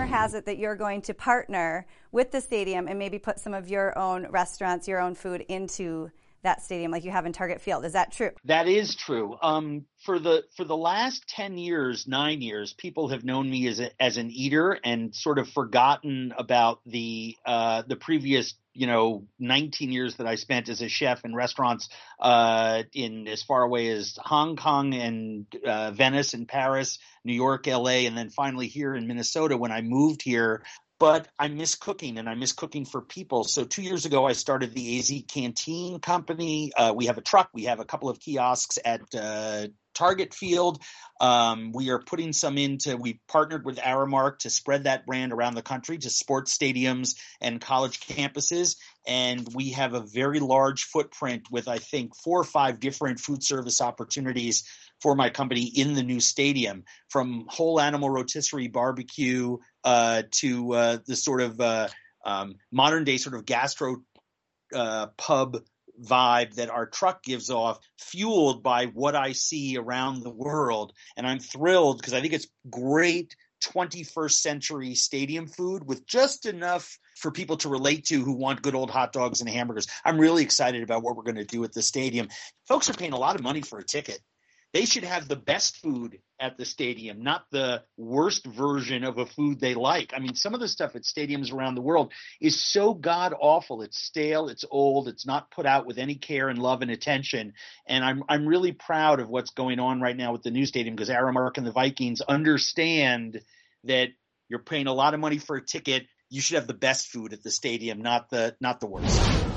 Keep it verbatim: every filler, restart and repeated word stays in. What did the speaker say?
has it that you're going to partner with the stadium and maybe put some of your own restaurants, your own food into that stadium like you have in Target Field. Is that true? That is true. Um, for the for the last ten years, nine years, people have known me as a, as an eater and sort of forgotten about the uh, the previous, you know, nineteen years that I spent as a chef in restaurants uh, in as far away as Hong Kong and uh, Venice and Paris, New York, L A, and then finally here in Minnesota when I moved here. But I miss cooking, and I miss cooking for people. So two years ago, I started the A Z Canteen Company. Uh, we have a truck. We have a couple of kiosks at uh, Target Field. Um, we are putting some into – we partnered with Aramark to spread that brand around the country to sports stadiums and college campuses. And we have a very large footprint with, I think, four or five different food service opportunities for my company in the new stadium, from whole animal rotisserie barbecue uh, to uh, the sort of uh, um, modern day sort of gastro uh, pub vibe that our truck gives off, fueled by what I see around the world. And I'm thrilled because I think it's great twenty-first century stadium food with just enough for people to relate to who want good old hot dogs and hamburgers. I'm really excited about what we're going to do at the stadium. Folks are paying a lot of money for a ticket. They should have the best food at the stadium, not the worst version of a food they like. I mean, some of the stuff at stadiums around the world is so god awful. It's stale, it's old, it's not put out with any care and love and attention. And I'm I'm really proud of what's going on right now with the new stadium because Aramark and the Vikings understand that you're paying a lot of money for a ticket. You should have the best food at the stadium, not the not the worst.